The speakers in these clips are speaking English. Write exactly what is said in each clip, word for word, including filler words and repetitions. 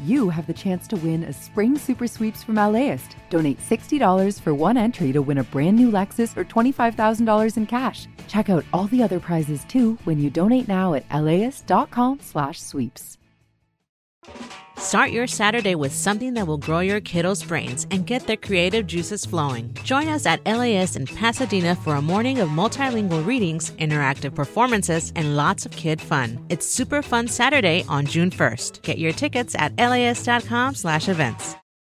you have the chance to win a spring super sweeps from LAist. Donate sixty dollars for one entry to win a brand new Lexus or twenty-five thousand dollars in cash. Check out all the other prizes too when you donate now at laist.com slash sweeps. Start your Saturday with something that will grow your kiddos' brains and get their creative juices flowing. Join us at L A S in Pasadena for a morning of multilingual readings, interactive performances, and lots of kid fun. It's Super Fun Saturday on June first. Get your tickets at laist.com slash events.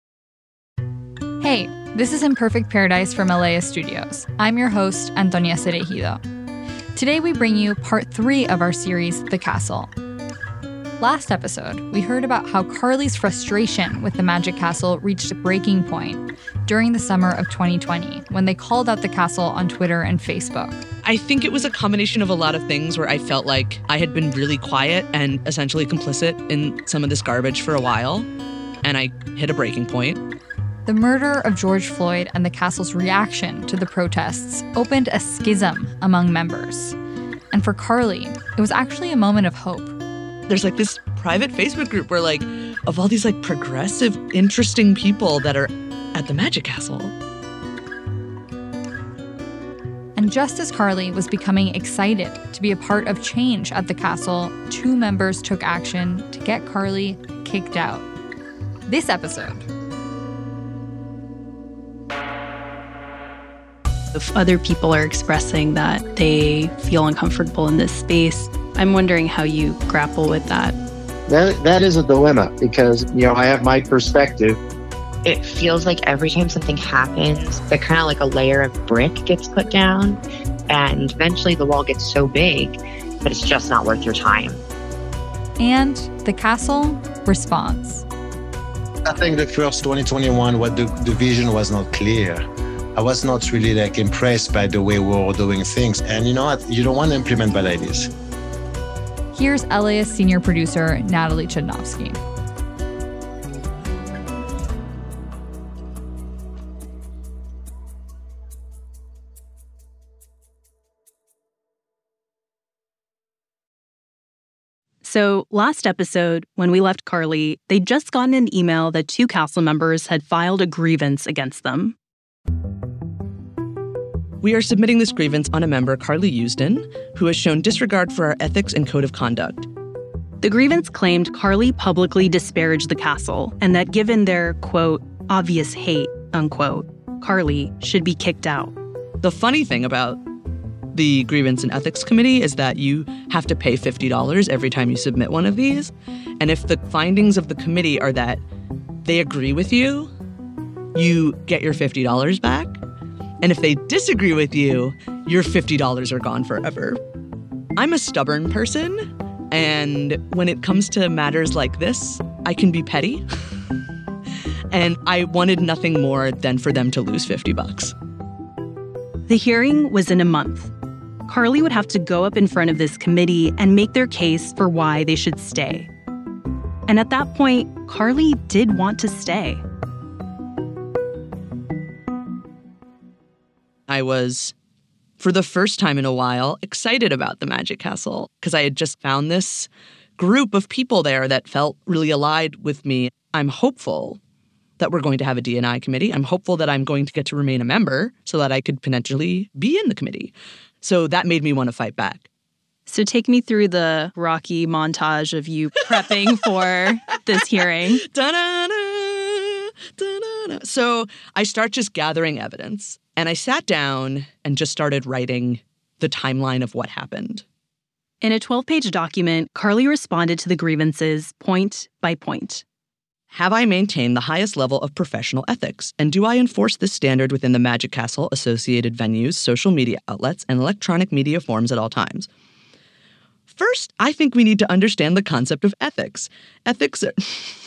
Hey, this is Imperfect Paradise from L A S Studios. I'm your host, Antonia Cereijido. Today we bring you part three of our series, The Castle. Last episode, we heard about how Carly's frustration with the Magic Castle reached a breaking point during the summer of twenty twenty when they called out the castle on Twitter and Facebook. I think it was a combination of a lot of things where I felt like I had been really quiet and essentially complicit in some of this garbage for a while, and I hit a breaking point. The murder of George Floyd and the castle's reaction to the protests opened a schism among members. And for Carly, it was actually a moment of hope. There's like this private Facebook group where like, of all these like progressive, interesting people that are at the Magic Castle. And just as Carly was becoming excited to be a part of change at the castle, two members took action to get Carly kicked out. This episode. If other people are expressing that they feel uncomfortable in this space, I'm wondering how you grapple with that. That that is a dilemma because, you know, I have my perspective. It feels like every time something happens, that kind of like a layer of brick gets put down, and eventually the wall gets so big that it's just not worth your time. And the castle responds. I think the first twenty twenty-one, what the, the vision was not clear. I was not really like impressed by the way we were doing things. And you know what? You don't want to implement bad ideas. Here's L A S senior producer Natalie Chudnovsky. So last episode, when we left Carly, they'd just gotten an email that two council members had filed a grievance against them. We are submitting this grievance on a member, Carly Usden, who has shown disregard for our ethics and code of conduct. The grievance claimed Carly publicly disparaged the castle and that given their, quote, obvious hate, unquote, Carly should be kicked out. The funny thing about the Grievance and Ethics Committee is that you have to pay fifty dollars every time you submit one of these. And if the findings of the committee are that they agree with you, you get your fifty dollars back. And if they disagree with you, your fifty dollars are gone forever. I'm a stubborn person, and when it comes to matters like this, I can be petty. And I wanted nothing more than for them to lose fifty bucks. The hearing was in a month. Carly would have to go up in front of this committee and make their case for why they should stay. And at that point, Carly did want to stay. I was, for the first time in a while, excited about the Magic Castle because I had just found this group of people there that felt really allied with me. I'm hopeful that we're going to have a D and I committee. I'm hopeful that I'm going to get to remain a member so that I could potentially be in the committee. So that made me want to fight back. So take me through the Rocky montage of you prepping for this hearing. Da-da-da, da-da-da. So I start just gathering evidence. And I sat down and just started writing the timeline of what happened. In a twelve-page document, Carly responded to the grievances point by point. Have I maintained the highest level of professional ethics? And do I enforce this standard within the Magic Castle, associated venues, social media outlets, and electronic media forms at all times? First, I think we need to understand the concept of ethics. Ethics are...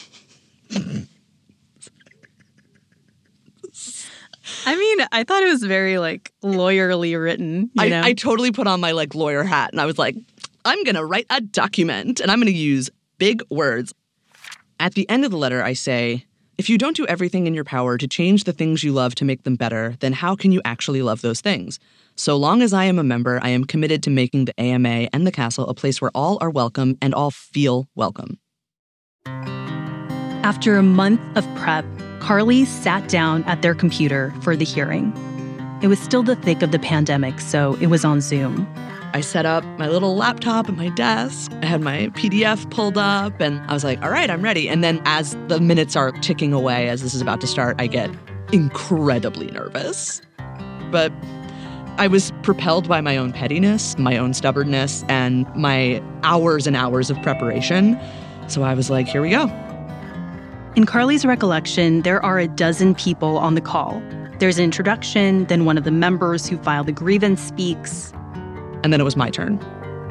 I mean, I thought it was very, like, lawyerly written, you know? I, I totally put on my, like, lawyer hat, and I was like, I'm going to write a document, and I'm going to use big words. At the end of the letter, I say, if you don't do everything in your power to change the things you love to make them better, then how can you actually love those things? So long as I am a member, I am committed to making the A M A and the castle a place where all are welcome and all feel welcome. After a month of prep, Carly sat down at their computer for the hearing. It was still the thick of the pandemic, so it was on Zoom. I set up my little laptop at my desk. I had my P D F pulled up, and I was like, all right, I'm ready. And then as the minutes are ticking away, as this is about to start, I get incredibly nervous. But I was propelled by my own pettiness, my own stubbornness, and my hours and hours of preparation. So I was like, here we go. In Carly's recollection, there are a dozen people on the call. There's an introduction, then one of the members who filed the grievance speaks. And then it was my turn.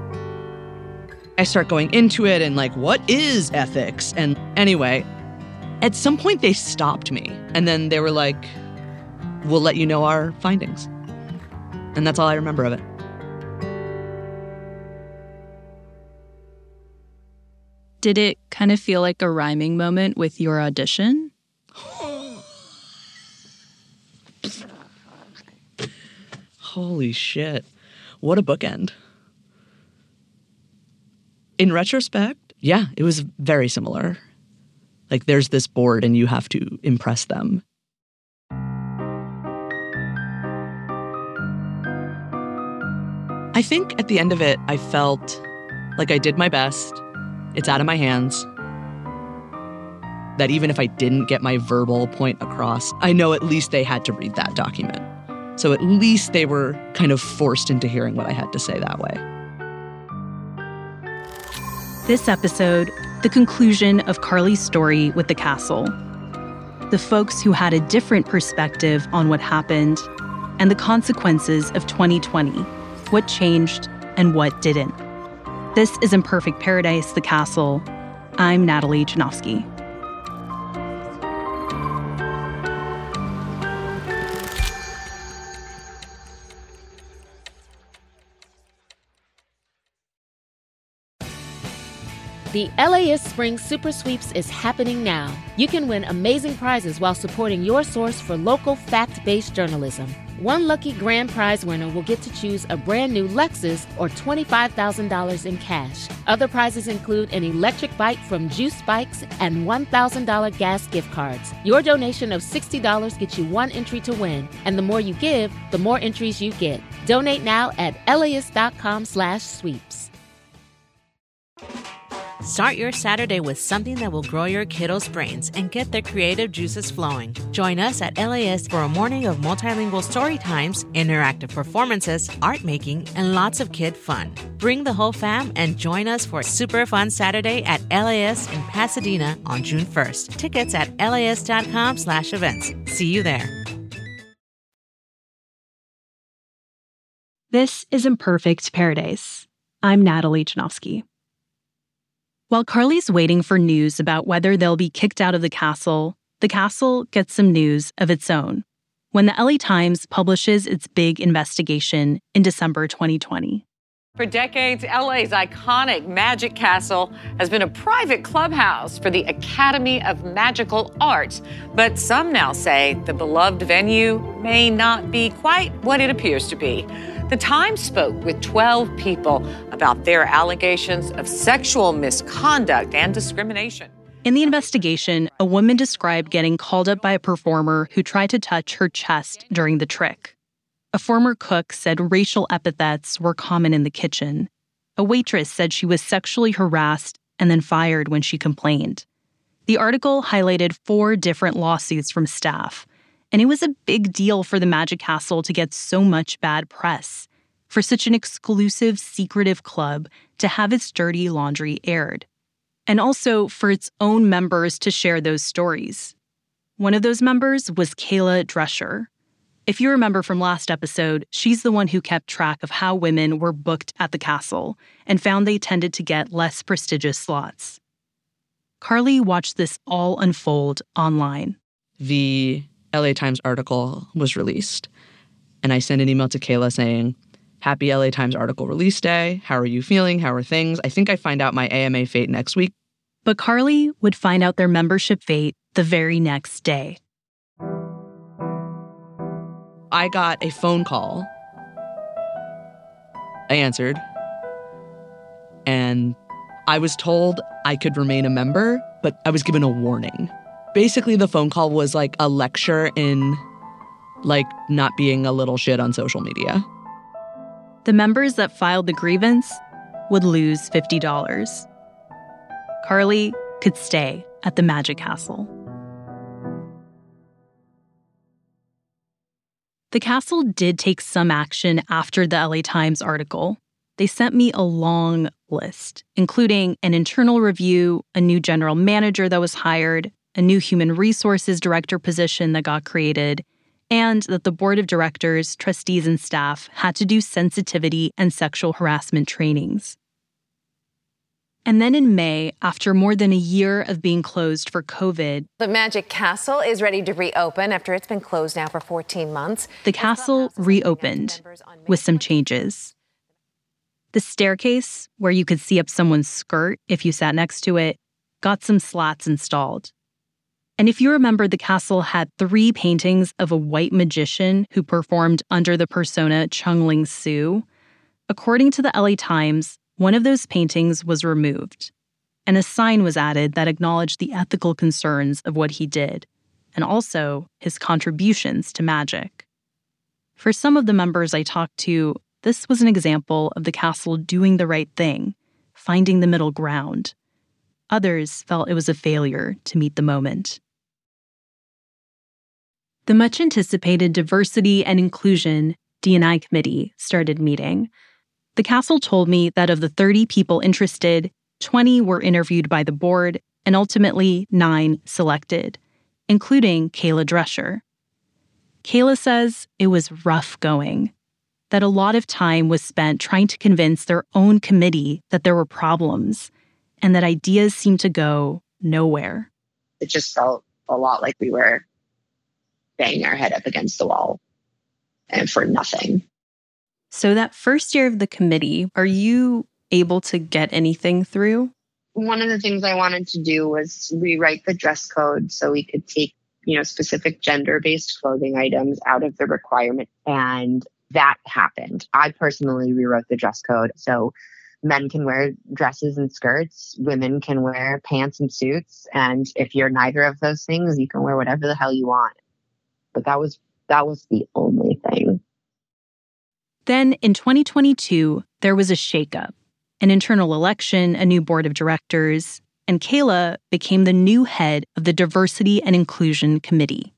I start going into it and like, what is ethics? And anyway, at some point they stopped me. And then they were like, we'll let you know our findings. And that's all I remember of it. Did it kind of feel like a rhyming moment with your audition? Holy shit. What a bookend. In retrospect, yeah, it was very similar. Like there's this board and you have to impress them. I think at the end of it, I felt like I did my best. It's out of my hands. That even if I didn't get my verbal point across, I know at least they had to read that document. So at least they were kind of forced into hearing what I had to say that way. This episode, the conclusion of Carly's story with the castle. The folks who had a different perspective on what happened, and the consequences of twenty twenty, what changed and what didn't. This is Imperfect Paradise, The Castle. I'm Natalie Chudnovsky. The L A ist Spring Super Sweeps is happening now. You can win amazing prizes while supporting your source for local fact-based journalism. One lucky grand prize winner will get to choose a brand new Lexus or twenty-five thousand dollars in cash. Other prizes include an electric bike from Juice Bikes and one thousand dollars gas gift cards. Your donation of sixty dollars gets you one entry to win, and the more you give, the more entries you get. Donate now at laist.com slash sweeps. Start your Saturday with something that will grow your kiddos' brains and get their creative juices flowing. Join us at L A S for a morning of multilingual story times, interactive performances, art making, and lots of kid fun. Bring the whole fam and join us for a super fun Saturday at L A S in Pasadena on June first. Tickets at laist.com slash events. See you there. This is Imperfect Paradise. I'm Natalie Chudnovsky. While Carly's waiting for news about whether they'll be kicked out of the castle, the castle gets some news of its own when the L A Times publishes its big investigation in December twenty twenty. For decades, L A's iconic Magic Castle has been a private clubhouse for the Academy of Magical Arts. But some now say the beloved venue may not be quite what it appears to be. The Times spoke with twelve people about their allegations of sexual misconduct and discrimination. In the investigation, a woman described getting called up by a performer who tried to touch her chest during the trick. A former cook said racial epithets were common in the kitchen. A waitress said she was sexually harassed and then fired when she complained. The article highlighted four different lawsuits from staff, and it was a big deal for the Magic Castle to get so much bad press, for such an exclusive, secretive club to have its dirty laundry aired, and also for its own members to share those stories. One of those members was Kayla Drescher. If you remember from last episode, she's the one who kept track of how women were booked at the castle and found they tended to get less prestigious slots. Carly watched this all unfold online. The L A Times article was released, and I sent an email to Kayla saying, happy L A Times article release day. How are you feeling? How are things? I think I find out my A M A fate next week. But Carly would find out their membership fate the very next day. I got a phone call. I answered. And I was told I could remain a member but I was given a warning. Basically, the phone call was like a lecture in, like, not being a little shit on social media. The members that filed the grievance would lose fifty dollars. Carly could stay at the Magic Castle. The castle did take some action after the L A Times article. They sent me a long list, including an internal review, a new general manager that was hired, a new human resources director position that got created, and that the board of directors, trustees, and staff had to do sensitivity and sexual harassment trainings. And then in May, after more than a year of being closed for COVID, the Magic Castle is ready to reopen after it's been closed now for fourteen months. The castle reopened with some changes. The staircase, where you could see up someone's skirt if you sat next to it, got some slats installed. And if you remember, the castle had three paintings of a white magician who performed under the persona Chung Ling Soo. According to the L A Times, one of those paintings was removed, and a sign was added that acknowledged the ethical concerns of what he did, and also his contributions to magic. For some of the members I talked to, this was an example of the castle doing the right thing, finding the middle ground. Others felt it was a failure to meet the moment. The much-anticipated Diversity and Inclusion D and I Committee started meeting. The castle told me that of the thirty people interested, twenty were interviewed by the board, and ultimately nine selected, including Kayla Drescher. Kayla says it was rough going, that a lot of time was spent trying to convince their own committee that there were problems, and that ideas seemed to go nowhere. It just felt a lot like we were banging our head up against the wall and for nothing. So that first year of the committee, are you able to get anything through? One of the things I wanted to do was rewrite the dress code so we could take, you know, specific gender-based clothing items out of the requirement. And that happened. I personally rewrote the dress code. So men can wear dresses and skirts, women can wear pants and suits. And if you're neither of those things, you can wear whatever the hell you want. But that was that was the only thing. Then in twenty twenty-two, there was a shakeup, an internal election, a new board of directors, and Kayla became the new head of the Diversity and Inclusion Committee.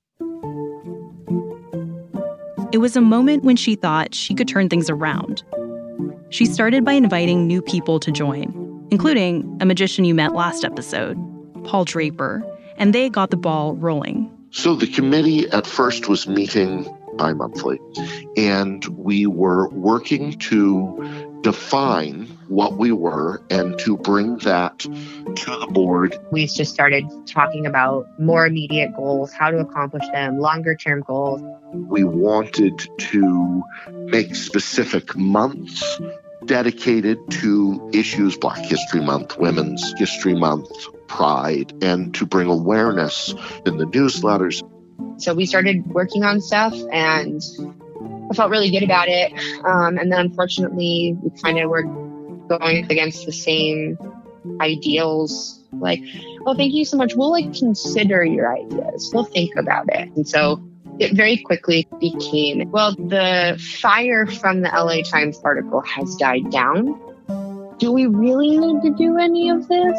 It was a moment when she thought she could turn things around. She started by inviting new people to join, including a magician you met last episode, Paul Draper, and they got the ball rolling. So the committee at first was meeting bi-monthly, and we were working to define what we were and to bring that to the board. We just started talking about more immediate goals, how to accomplish them, longer term goals. We wanted to make specific months dedicated to issues, Black History Month, Women's History Month, Pride, and to bring awareness in the newsletters. So we started working on stuff, and I felt really good about it. Um, and then unfortunately, we kind of were going against the same ideals. Like, oh, thank you so much. We'll like consider your ideas. We'll think about it. And so it very quickly became, well, the fire from the L A Times article has died down. Do we really need to do any of this?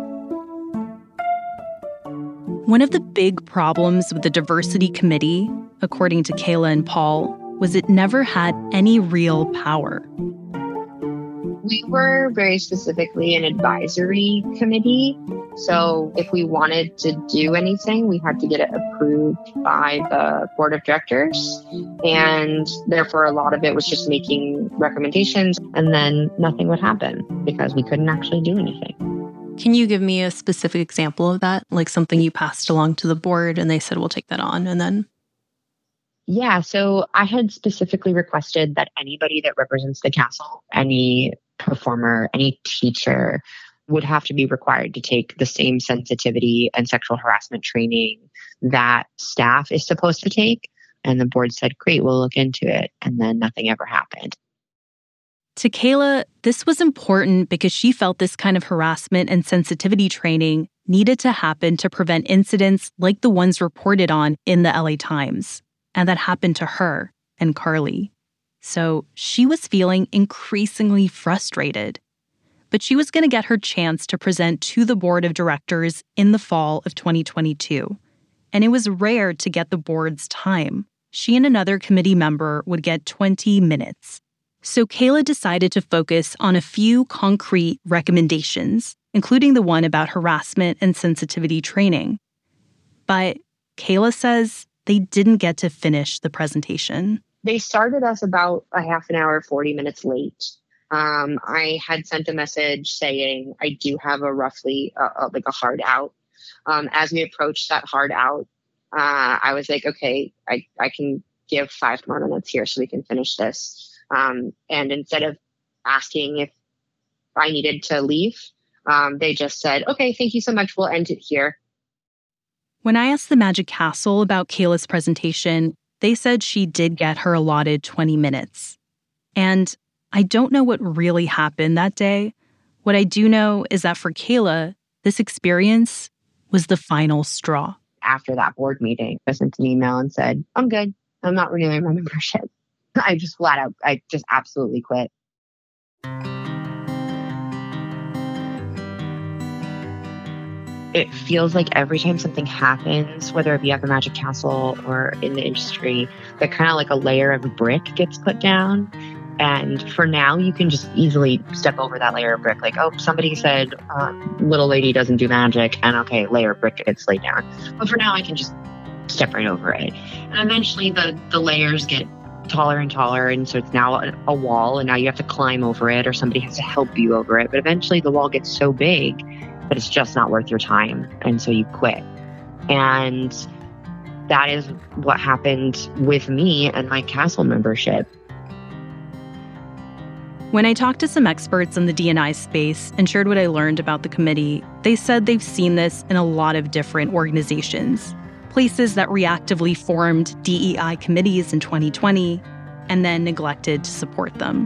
One of the big problems with the Diversity Committee, according to Kayla and Paul, was it never had any real power. We were very specifically an advisory committee. So if we wanted to do anything, we had to get it approved by the board of directors. And therefore, a lot of it was just making recommendations, and then nothing would happen because we couldn't actually do anything. Can you give me a specific example of that? Like something you passed along to the board and they said, we'll take that on, and then? Yeah, so I had specifically requested that anybody that represents the castle, any performer, any teacher, would have to be required to take the same sensitivity and sexual harassment training that staff is supposed to take. And the board said, great, we'll look into it. And then nothing ever happened. To Kayla, this was important because she felt this kind of harassment and sensitivity training needed to happen to prevent incidents like the ones reported on in the L A Times, and that happened to her and Carly. So she was feeling increasingly frustrated. But she was going to get her chance to present to the board of directors in the fall of twenty twenty-two. And it was rare to get the board's time. She and another committee member would get twenty minutes. So Kayla decided to focus on a few concrete recommendations, including the one about harassment and sensitivity training. But Kayla says they didn't get to finish the presentation. They started us about a half an hour, forty minutes late. Um, I had sent a message saying I do have a roughly uh, like a hard out. Um, as we approached that hard out, uh, I was like, okay, I, I can give five more minutes here so we can finish this. Um, and instead of asking if I needed to leave, um, they just said, okay, thank you so much. We'll end it here. When I asked the Magic Castle about Kayla's presentation, they said she did get her allotted twenty minutes. And I don't know what really happened that day. What I do know is that for Kayla, this experience was the final straw. After that board meeting, I sent an email and said, I'm good. I'm not renewing my membership. I just flat out, I just absolutely quit. It feels like every time something happens, whether it be at the Magic Castle or in the industry, that kind of like a layer of brick gets put down. And for now, you can just easily step over that layer of brick. Like, oh, somebody said uh, little lady doesn't do magic. And okay, layer of brick gets laid down. But for now, I can just step right over it. And eventually the, the layers get taller and taller. And so it's now a, a wall. And now you have to climb over it or somebody has to help you over it. But eventually the wall gets so big that it's just not worth your time. And so you quit. And that is what happened with me and my castle membership. When I talked to some experts in the D and I space and shared what I learned about the committee, they said they've seen this in a lot of different organizations. Places that reactively formed D E I committees in twenty twenty and then neglected to support them.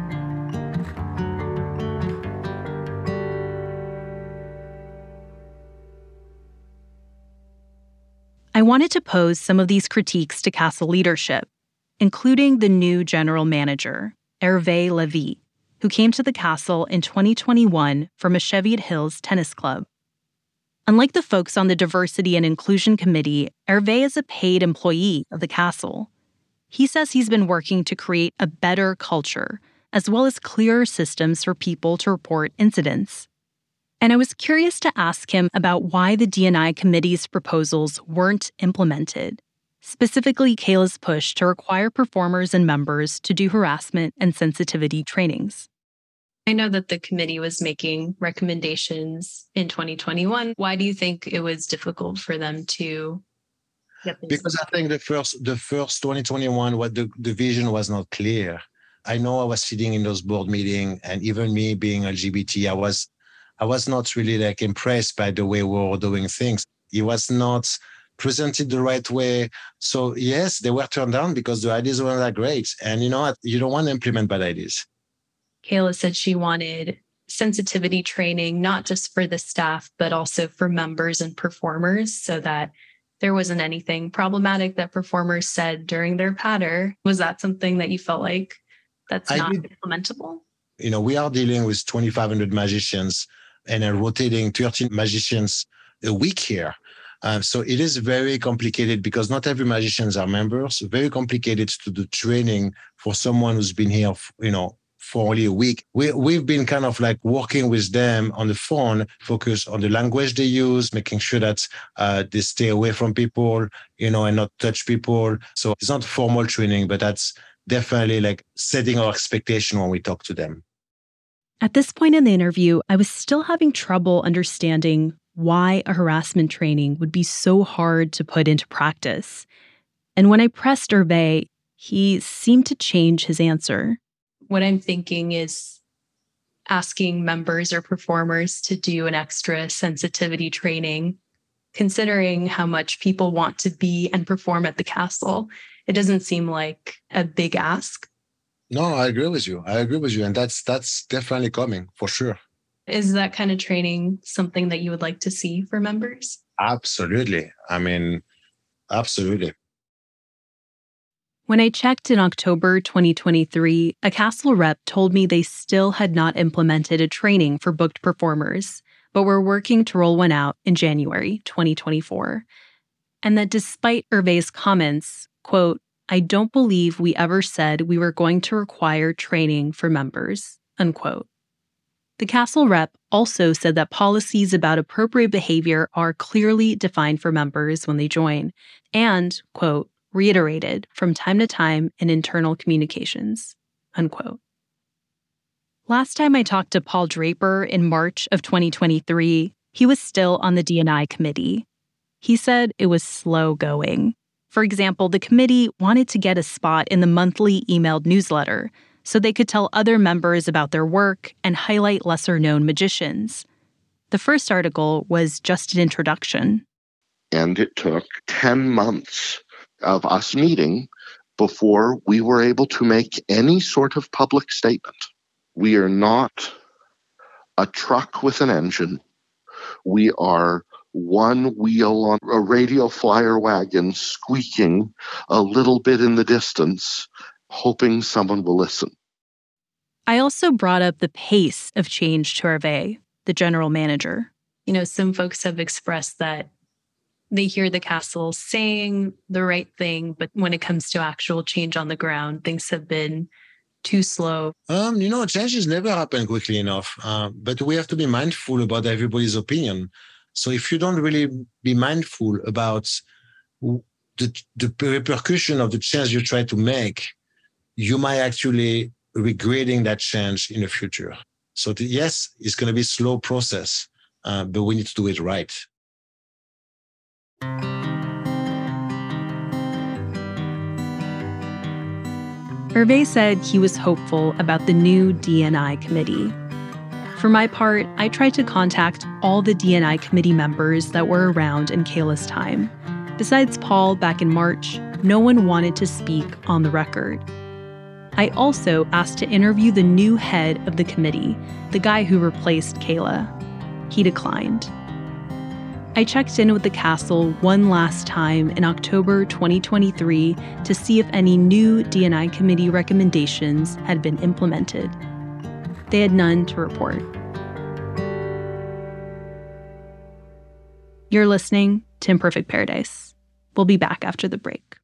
I wanted to pose some of these critiques to Castle leadership, including the new general manager, Hervé Levy, who came to the Castle in twenty twenty-one from a Cheviot Hills tennis club. Unlike the folks on the Diversity and Inclusion Committee, Hervé is a paid employee of the Castle. He says he's been working to create a better culture, as well as clearer systems for people to report incidents. And I was curious to ask him about why the D and I committee's proposals weren't implemented, specifically Kayla's push to require performers and members to do harassment and sensitivity trainings. I know that the committee was making recommendations in twenty twenty-one. Why do you think it was difficult for them to get this? Because I think the first the first twenty twenty-one, what the, the vision was not clear. I know I was sitting in those board meetings, and even me being L G B T, I was I was not really like impressed by the way we were doing things. It was not presented the right way. So yes, they were turned down because the ideas weren't that great. And you know what? You don't want to implement bad ideas. Kayla said she wanted sensitivity training, not just for the staff, but also for members and performers, so that there wasn't anything problematic that performers said during their patter. Was that something that you felt like that's I not did, implementable? You know, we are dealing with twenty-five hundred magicians and are rotating thirteen magicians a week here. Um, so it is very complicated because not every magicians are members. Very complicated to do training for someone who's been here, you know, for only a week. We, we've been kind of like working with them on the phone, focus on the language they use, making sure that uh, they stay away from people, you know, and not touch people. So it's not formal training, but that's definitely like setting our expectation when we talk to them. At this point in the interview, I was still having trouble understanding why a harassment training would be so hard to put into practice. And when I pressed Hervé, he seemed to change his answer. What I'm thinking is asking members or performers to do an extra sensitivity training, considering how much people want to be and perform at the castle. It doesn't seem like a big ask. No, I agree with you. I agree with you. And that's that's definitely coming, for sure. Is that kind of training something that you would like to see for members? Absolutely. I mean, absolutely. When I checked in October twenty twenty-three, a Castle rep told me they still had not implemented a training for booked performers, but were working to roll one out in January twenty twenty-four. And that despite Hervé's comments, quote, "I don't believe we ever said we were going to require training for members," unquote. The Castle rep also said that policies about appropriate behavior are clearly defined for members when they join, and, quote, reiterated from time to time in internal communications, unquote. Last time I talked to Paul Draper in March of twenty twenty-three, he was still on the D and I committee. He said it was slow going. For example, the committee wanted to get a spot in the monthly emailed newsletter so they could tell other members about their work and highlight lesser-known magicians. The first article was just an introduction. And it took ten months of us meeting before we were able to make any sort of public statement. We are not a truck with an engine. We are one wheel on a radio flyer wagon squeaking a little bit in the distance, hoping someone will listen. I also brought up the pace of change to Hervé, the general manager. You know, some folks have expressed that they hear the Castle saying the right thing, but when it comes to actual change on the ground, things have been too slow. Um, you know, changes never happen quickly enough, uh, but we have to be mindful about everybody's opinion. So if you don't really be mindful about the, the repercussion of the change you try to make, you might actually regretting that change in the future. So the, yes, it's going to be a slow process, uh, but we need to do it right. Hervé said he was hopeful about the new D and I committee. For my part, I tried to contact all the D and I committee members that were around in Kayla's time. Besides Paul back in March, no one wanted to speak on the record. I also asked to interview the new head of the committee, the guy who replaced Kayla. He declined. I checked in with the Castle one last time in October twenty twenty-three to see if any new D and I committee recommendations had been implemented. They had none to report. You're listening to Imperfect Paradise. We'll be back after the break.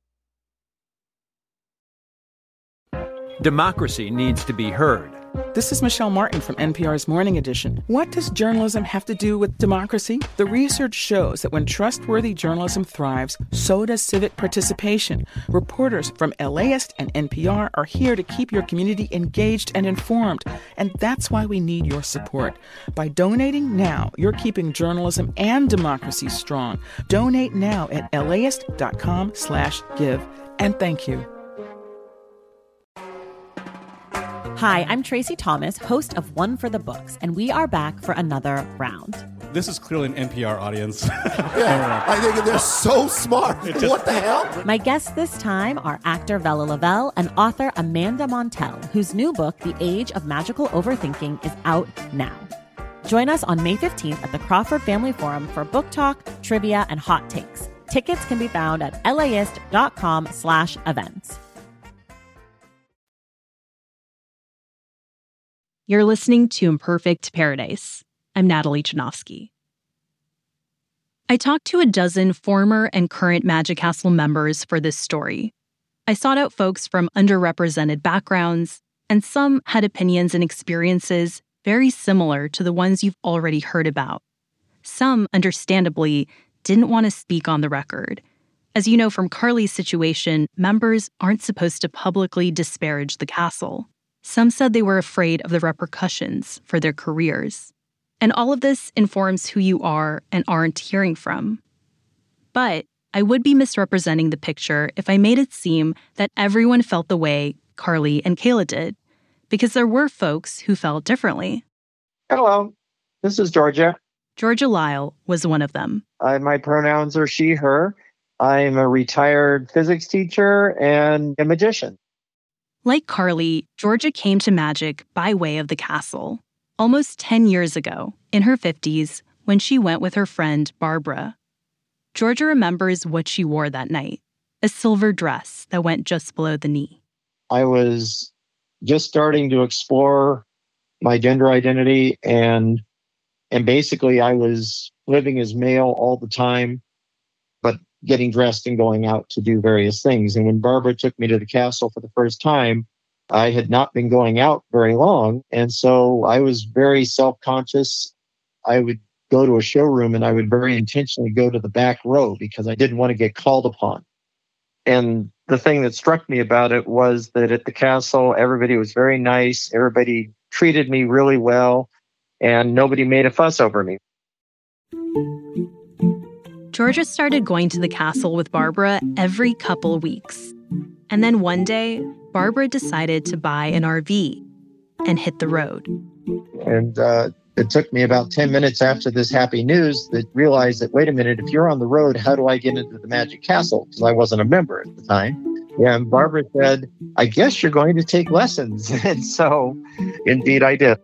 Democracy needs to be heard. This is Michelle Martin from N P R's Morning Edition. What does journalism have to do with democracy? The research shows that when trustworthy journalism thrives, so does civic participation. Reporters from LAist and N P R are here to keep your community engaged and informed. And that's why we need your support. By donating now, you're keeping journalism and democracy strong. Donate now at laist.com slash give. And thank you. Hi, I'm Tracy Thomas, host of One for the Books, and we are back for another round. This is clearly an N P R audience. Yeah, I think they're so smart. Just, what the hell? My guests this time are actor Vella Lavelle and author Amanda Montell, whose new book, The Age of Magical Overthinking, is out now. Join us on May fifteenth at the Crawford Family Forum for book talk, trivia, and hot takes. Tickets can be found at laist.com slash events. You're listening to Imperfect Paradise. I'm Natalie Chudnovsky. I talked to a dozen former and current Magic Castle members for this story. I sought out folks from underrepresented backgrounds, and some had opinions and experiences very similar to the ones you've already heard about. Some, understandably, didn't want to speak on the record. As you know from Carly's situation, members aren't supposed to publicly disparage the castle. Some said they were afraid of the repercussions for their careers. And all of this informs who you are and aren't hearing from. But I would be misrepresenting the picture if I made it seem that everyone felt the way Carly and Kayla did, because there were folks who felt differently. Hello, this is Georgia. Georgia Lyle was one of them. Uh, my pronouns are she, her. I'm a retired physics teacher and a magician. Like Carly, Georgia came to magic by way of the castle. almost ten years ago, in her fifties, when she went with her friend Barbara. Georgia remembers what she wore that night, a silver dress that went just below the knee. I was just starting to explore my gender identity, and and basically I was living as male all the time, but getting dressed and going out to do various things. And when Barbara took me to the castle for the first time, I had not been going out very long, and so I was very self-conscious. I would go to a showroom and I would very intentionally go to the back row because I didn't want to get called upon. And the thing that struck me about it was that at the castle, everybody was very nice. Everybody treated me really well, and nobody made a fuss over me. Georgia started going to the castle with Barbara every couple of weeks. And then one day, Barbara decided to buy an R V and hit the road. And uh, it took me about ten minutes after this happy news that realized that, wait a minute, if you're on the road, how do I get into the Magic Castle? Because I wasn't a member at the time. Yeah, and Barbara said, I guess you're going to take lessons. And so, indeed, I did.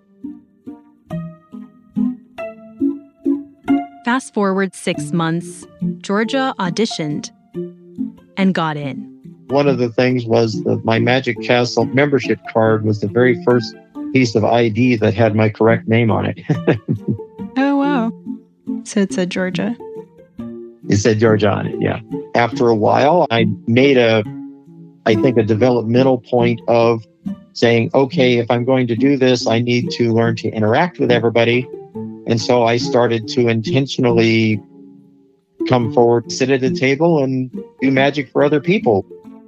Fast forward six months, Georgia auditioned and got in. One of the things was that my Magic Castle membership card was the very first piece of I D that had my correct name on it. Oh, wow. So it said Georgia. It said Georgia on it, yeah. After a while, I made a, I think, a developmental point of saying, okay, if I'm going to do this, I need to learn to interact with everybody. And so I started to intentionally come forward, sit at a table, and do magic for other people.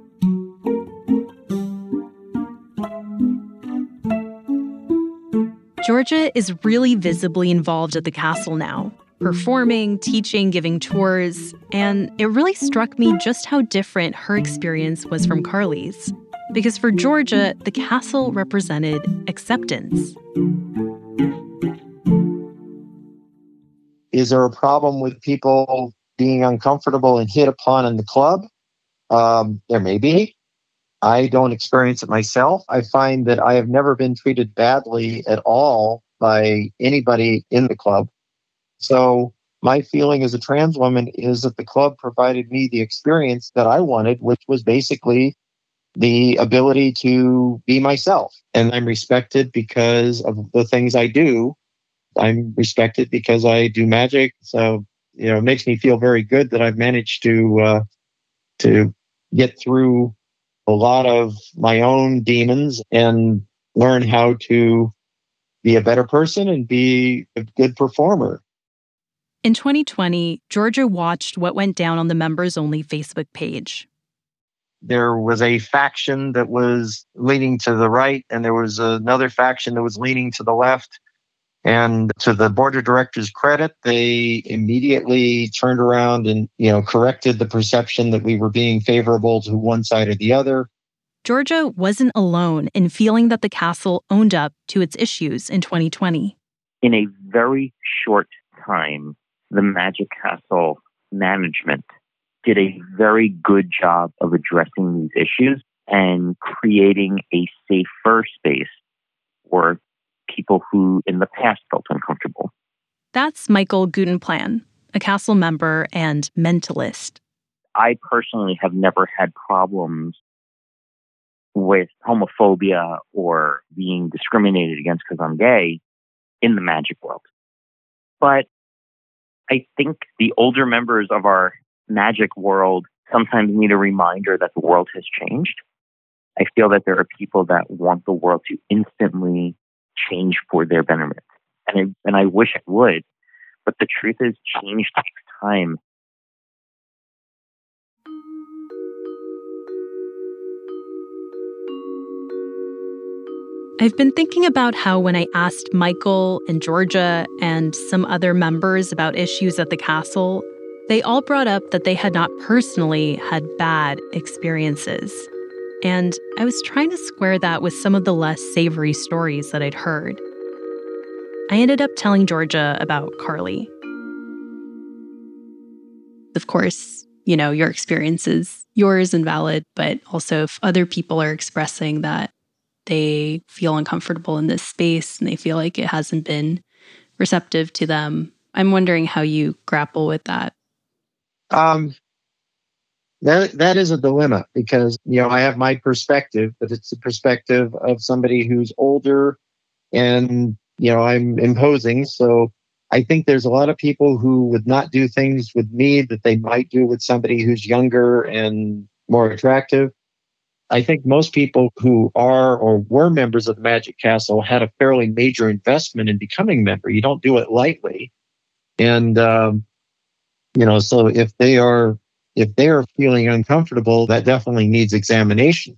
Georgia is really visibly involved at the castle now, performing, teaching, giving tours, and it really struck me just how different her experience was from Carly's. Because for Georgia, the castle represented acceptance. Is there a problem with people being uncomfortable and hit upon in the club? Um, there may be. I don't experience it myself. I find that I have never been treated badly at all by anybody in the club. So my feeling as a trans woman is that the club provided me the experience that I wanted, which was basically the ability to be myself. And I'm respected because of the things I do. I'm respected because I do magic. So, you know, it makes me feel very good that I've managed to uh, to get through a lot of my own demons and learn how to be a better person and be a good performer. In twenty twenty, Georgia watched what went down on the members-only Facebook page. There was a faction that was leaning to the right, and there was another faction that was leaning to the left. And to the board of directors' credit, they immediately turned around and, you know, corrected the perception that we were being favorable to one side or the other. Georgia wasn't alone in feeling that the castle owned up to its issues in twenty twenty. In a very short time, the Magic Castle management did a very good job of addressing these issues and creating a safer space for people who in the past felt uncomfortable. That's Michael Gutenplan, a castle member and mentalist. I personally have never had problems with homophobia or being discriminated against because I'm gay in the magic world. But I think the older members of our magic world sometimes need a reminder that the world has changed. I feel that there are people that want the world to instantly change for their betterment. And I, and I wish it would. But the truth is, change takes time. I've been thinking about how when I asked Michael and Georgia and some other members about issues at the castle, they all brought up that they had not personally had bad experiences. And I was trying to square that with some of the less savory stories that I'd heard. I ended up telling Georgia about Carly. Of course, you know, your experience is yours and valid, but also if other people are expressing that they feel uncomfortable in this space and they feel like it hasn't been receptive to them. I'm wondering how you grapple with that. Um, that that is a dilemma because, you know, I have my perspective, but it's the perspective of somebody who's older and, you know, I'm imposing. So I think there's a lot of people who would not do things with me that they might do with somebody who's younger and more attractive. I think most people who are or were members of the Magic Castle had a fairly major investment in becoming a member. You don't do it lightly. And, um, you know, so if they are, if they are feeling uncomfortable, that definitely needs examination.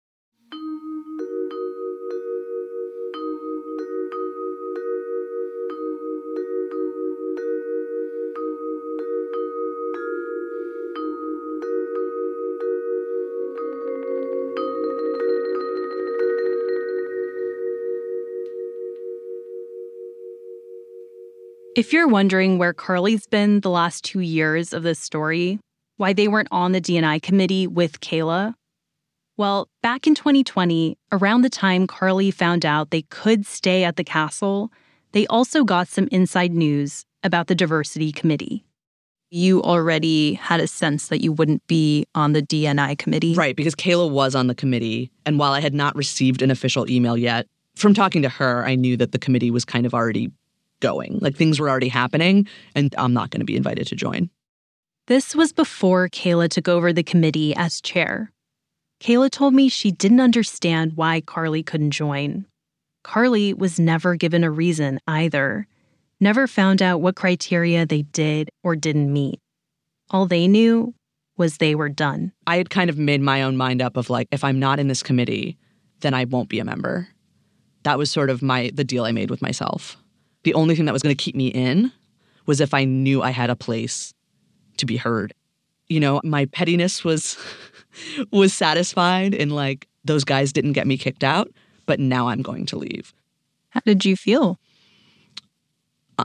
If you're wondering where Carly's been the last two years of this story, why they weren't on the D and I committee with Kayla, well, back in twenty twenty, around the time Carly found out they could stay at the castle, they also got some inside news about the diversity committee. You already had a sense that you wouldn't be on the D and I committee. Right, because Kayla was on the committee, and while I had not received an official email yet, from talking to her, I knew that the committee was kind of already going. Like, things were already happening, and I'm not going to be invited to join. This was before Kayla took over the committee as chair. Kayla told me she didn't understand why Carly couldn't join. Carly was never given a reason either, never found out what criteria they did or didn't meet. All they knew was they were done. I had kind of made my own mind up of like, if I'm not in this committee, then I won't be a member. That was sort of my the deal I made with myself. The only thing that was going to keep me in was if I knew I had a place to be heard. You know, my pettiness was was satisfied in like, those guys didn't get me kicked out, but now I'm going to leave. How did you feel? Uh,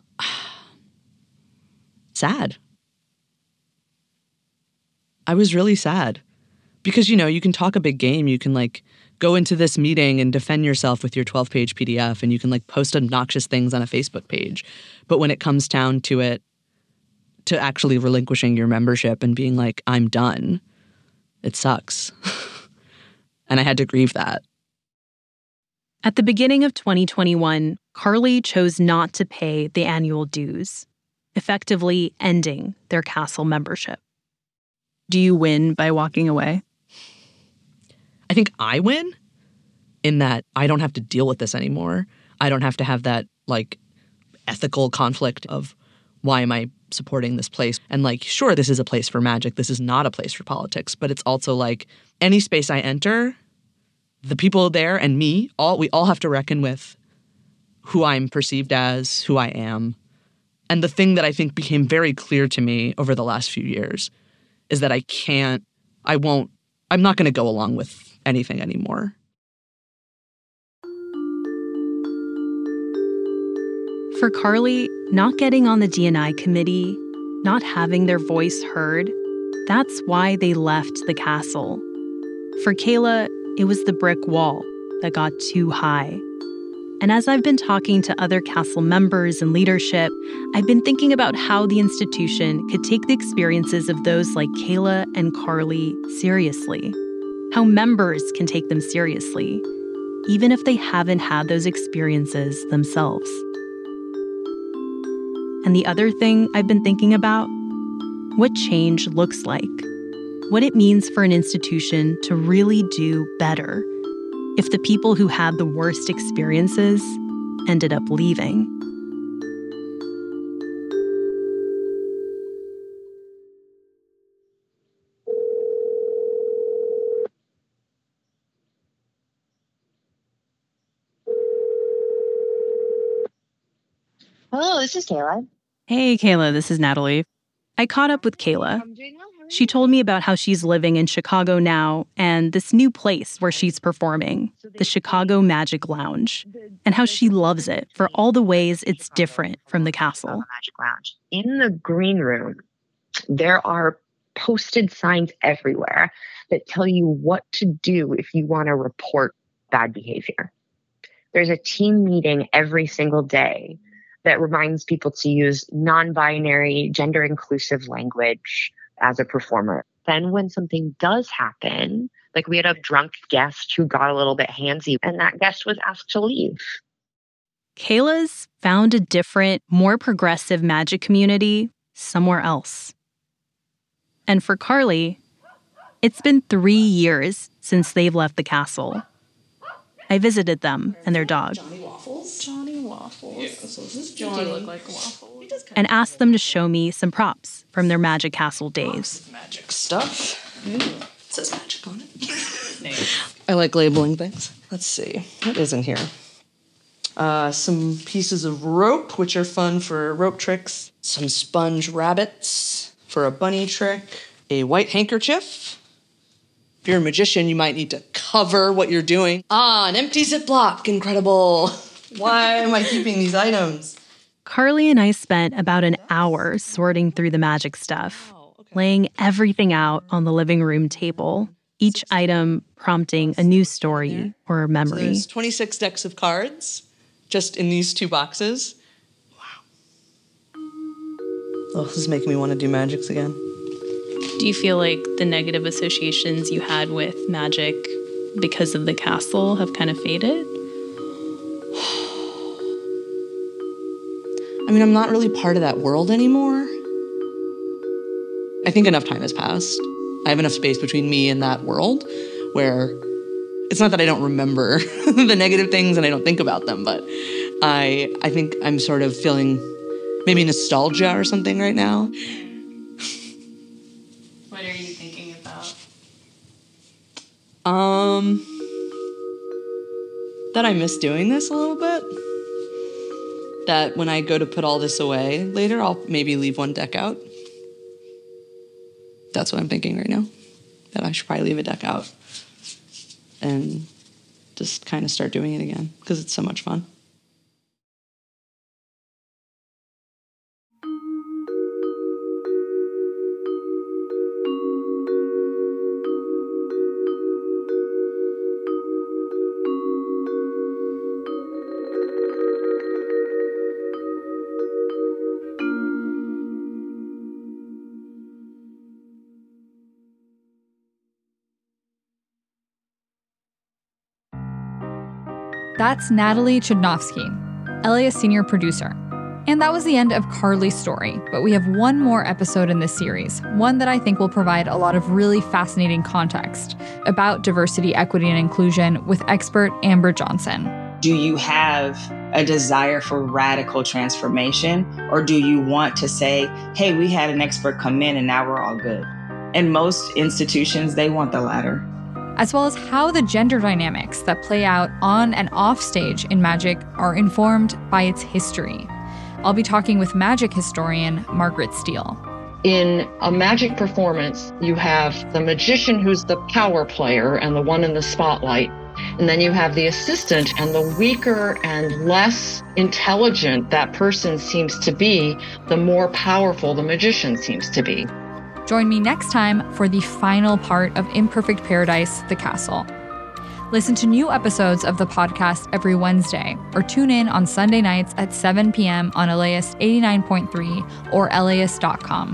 sad. I was really sad. Because, you know, you can talk a big game. You can like go into this meeting and defend yourself with your twelve-page P D F, and you can like post obnoxious things on a Facebook page. But when it comes down to it, to actually relinquishing your membership and being like, I'm done, it sucks. And I had to grieve that. At the beginning of twenty twenty-one, Carly chose not to pay the annual dues, effectively ending their castle membership. Do you win by walking away? I think I win in that I don't have to deal with this anymore. I don't have to have that, like, ethical conflict of why am I supporting this place? And, like, sure, this is a place for magic. This is not a place for politics. But it's also, like, any space I enter, the people there and me, all we all have to reckon with who I'm perceived as, who I am. And the thing that I think became very clear to me over the last few years is that I can't, I won't, I'm not going to go along with anything anymore. For Carly, not getting on the D and I committee, not having their voice heard, that's why they left the castle. For Kayla, it was the brick wall that got too high. And as I've been talking to other castle members and leadership, I've been thinking about how the institution could take the experiences of those like Kayla and Carly seriously. How members can take them seriously, even if they haven't had those experiences themselves. And the other thing I've been thinking about, what change looks like, what it means for an institution to really do better if the people who had the worst experiences ended up leaving. Hello, this is Kayla. Hey, Kayla, this is Natalie. I caught up with Kayla. She told me about how she's living in Chicago now and this new place where she's performing, the Chicago Magic Lounge, and how she loves it for all the ways it's different from the castle. Magic Lounge. In the green room, there are posted signs everywhere that tell you what to do if you want to report bad behavior. There's a team meeting every single day that reminds people to use non-binary, gender-inclusive language as a performer. Then when something does happen, like we had a drunk guest who got a little bit handsy, and that guest was asked to leave. Kayla's found a different, more progressive magic community somewhere else. And for Carly, it's been three years since they've left the castle. I visited them and their dog. Johnny Waffles. Johnny Waffles. Yeah, so this is Johnny. Look like a waffle. And asked them to show me some props from their Magic Castle days. Magic stuff. Ooh. It says magic on it. I like labeling things. Let's see. What is in here? Uh, some pieces of rope, which are fun for rope tricks. Some sponge rabbits for a bunny trick. A white handkerchief. If you're a magician, you might need to cover what you're doing. Ah, an empty Ziploc. Incredible. Why am I keeping these items? Carly and I spent about an hour sorting through the magic stuff, oh, okay. laying everything out on the living room table, each item prompting a new story or memory. So there's twenty-six decks of cards just in these two boxes. Wow. Oh, this is making me want to do magics again. Do you feel like the negative associations you had with magic because of the castle have kind of faded? I mean, I'm not really part of that world anymore. I think enough time has passed. I have enough space between me and that world where it's not that I don't remember the negative things and I don't think about them, but I I think I'm sort of feeling maybe nostalgia or something right now. What are you thinking about? Um, that I miss doing this a little bit. That when I go to put all this away later, I'll maybe leave one deck out. That's what I'm thinking right now. That I should probably leave a deck out and just kind of start doing it again because it's so much fun. That's Natalie Chudnovsky, L A S senior producer. And that was the end of Carly's story, but we have one more episode in this series, one that I think will provide a lot of really fascinating context about diversity, equity, and inclusion with expert Amber Johnson. Do you have a desire for radical transformation, or do you want to say, hey, we had an expert come in and now we're all good? In most institutions, they want the latter. As well as how the gender dynamics that play out on and off stage in magic are informed by its history. I'll be talking with magic historian Margaret Steele. In a magic performance, you have the magician who's the power player and the one in the spotlight. And then you have the assistant, and the weaker and less intelligent that person seems to be, the more powerful the magician seems to be. Join me next time for the final part of Imperfect Paradise, The Castle. Listen to new episodes of the podcast every Wednesday, or tune in on Sunday nights at seven p.m. on L A S eighty-nine point three or L A S dot com.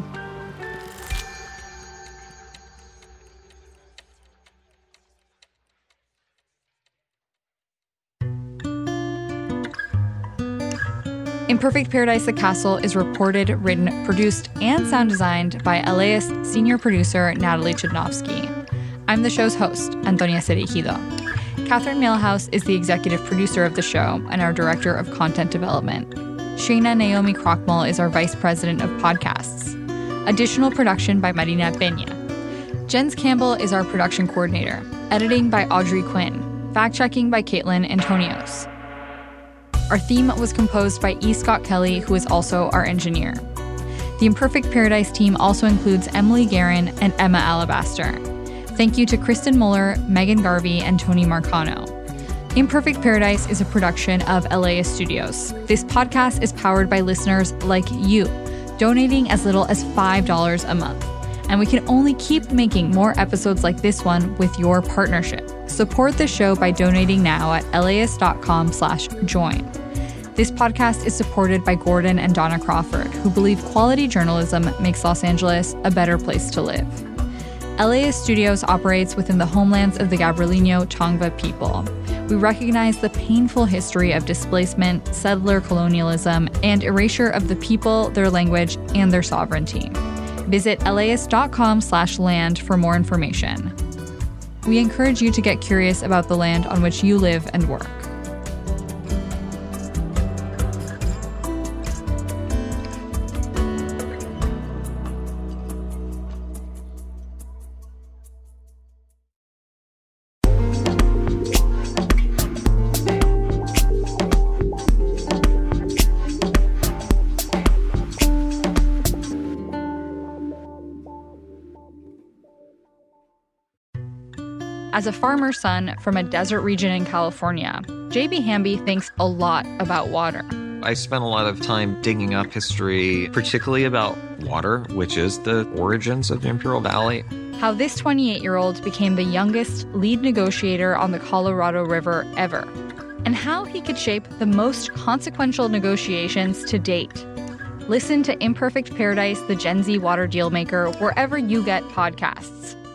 Imperfect Paradise, The Castle is reported, written, produced, and sound designed by L A S senior producer Natalie Chudnovsky. I'm the show's host, Antonia Cereijido. Catherine Mailhouse is the executive producer of the show and our director of content development. Shayna Naomi Krochmal is our vice president of podcasts. Additional production by Marina Peña. Jens Campbell is our production coordinator. Editing by Audrey Quinn. Fact-checking by Caitlin Antonios. Our theme was composed by E. Scott Kelly, who is also our engineer. The Imperfect Paradise team also includes Emily Guerin and Emma Alabaster. Thank you to Kristen Muller, Megan Garvey, and Tony Marcano. Imperfect Paradise is a production of L A S Studios. This podcast is powered by listeners like you, donating as little as five dollars a month. And we can only keep making more episodes like this one with your partnership. Support the show by donating now at laist.com slash join. This podcast is supported by Gordon and Donna Crawford, who believe quality journalism makes Los Angeles a better place to live. L A S Studios operates within the homelands of the Gabrielino Tongva people. We recognize the painful history of displacement, settler colonialism, and erasure of the people, their language, and their sovereignty. Visit laist.com slash land for more information. We encourage you to get curious about the land on which you live and work. As a farmer's son from a desert region in California, J B Hamby thinks a lot about water. I spent a lot of time digging up history, particularly about water, which is the origins of the Imperial Valley. How this twenty-eight-year-old became the youngest lead negotiator on the Colorado River ever, and how he could shape the most consequential negotiations to date. Listen to Imperfect Paradise, the Gen Z Water Dealmaker, wherever you get podcasts.